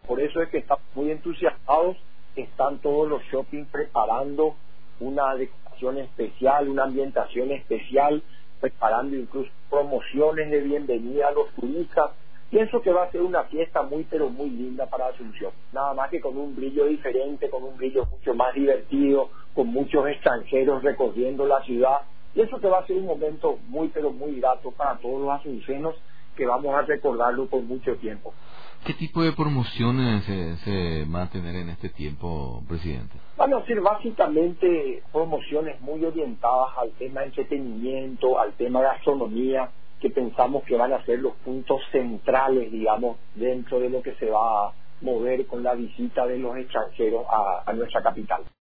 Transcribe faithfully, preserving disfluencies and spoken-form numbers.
Por eso es que estamos muy entusiasmados, están todos los shopping preparando una decoración especial, una ambientación especial, preparando incluso promociones de bienvenida a los turistas. Pienso que va a ser una fiesta muy pero muy linda para Asunción, nada más que con un brillo diferente, con un brillo mucho más divertido, con muchos extranjeros recorriendo la ciudad. Pienso que va a ser un momento muy pero muy grato para todos los asuncenos, que vamos a recordarlo por mucho tiempo. ¿Qué tipo de promociones se, se van a tener en este tiempo, presidente? Van a ser básicamente promociones muy orientadas al tema de entretenimiento, al tema de gastronomía, que pensamos que van a ser los puntos centrales, digamos, dentro de lo que se va a mover con la visita de los extranjeros a, a nuestra capital.